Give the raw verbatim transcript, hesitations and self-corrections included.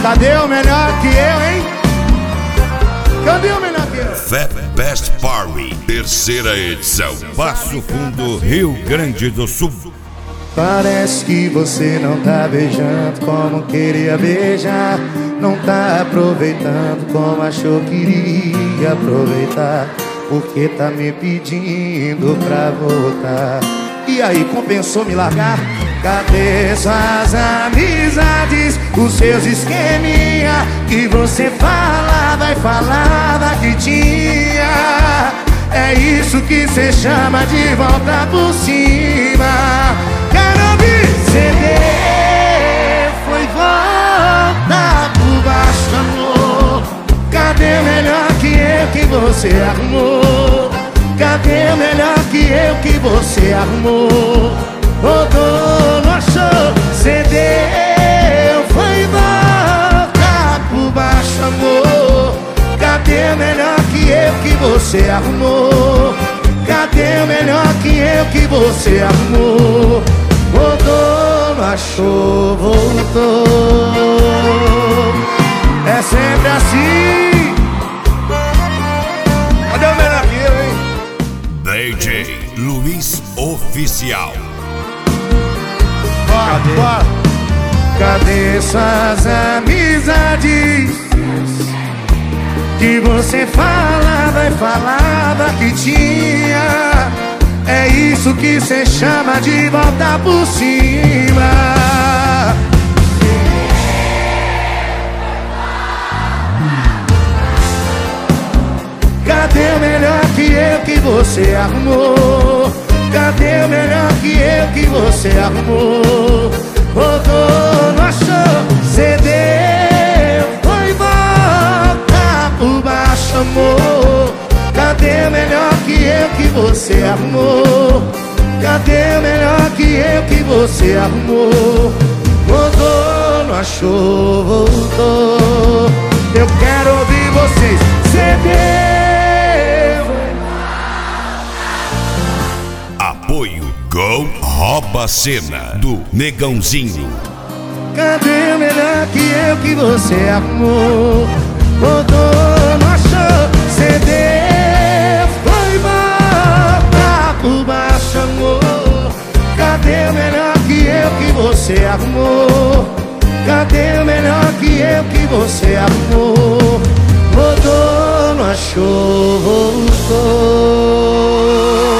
Cadê o melhor que eu, hein? Cadê o melhor que eu? Fat Best Party, terceira edição, Passo Fundo, Rio Grande do Sul. Parece que você não tá beijando como queria beijar, não tá aproveitando como achou que iria aproveitar, porque tá me pedindo pra voltar. E aí, compensou me largar? Cadê suas amizades, os seus esqueminha que você falava e falava que tinha? É isso que cê chama de volta por cima. Quero ouvir C D, foi volta por baixo, amor. Cadê o melhor que eu que você arrumou? Cadê o melhor que eu que você arrumou? Rodou, não achou? C D, foi volta por baixo, amor. Cadê o melhor que eu que você arrumou? Cadê o melhor que eu que você arrumou? Rodou, não achou, voltou. É sempre assim. Cadê o melhor que eu, hein? D J Luiz Oficial. Cadê? Cadê suas amizades que você falava e falava que tinha? É isso que cê chama de volta por cima. Cadê o melhor que eu que você arrumou? Cadê o melhor que eu que você arrumou? Rodou, não achou? C D, foi volta por baixo, amor. Cadê o melhor que eu que você arrumou? Cadê o melhor que eu que você arrumou? Rodou, não achou, voltou. Eu quero ouvir vocês. C D. Apoio Gol Rouba Cena do Negãozinho. Cadê o melhor que eu que você arrumou? Rodou, não achou? C D, foi volta por baixo, amor. Cadê o melhor que eu que você arrumou? Cadê o melhor que eu que você arrumou? Rodou, não achou, voltou.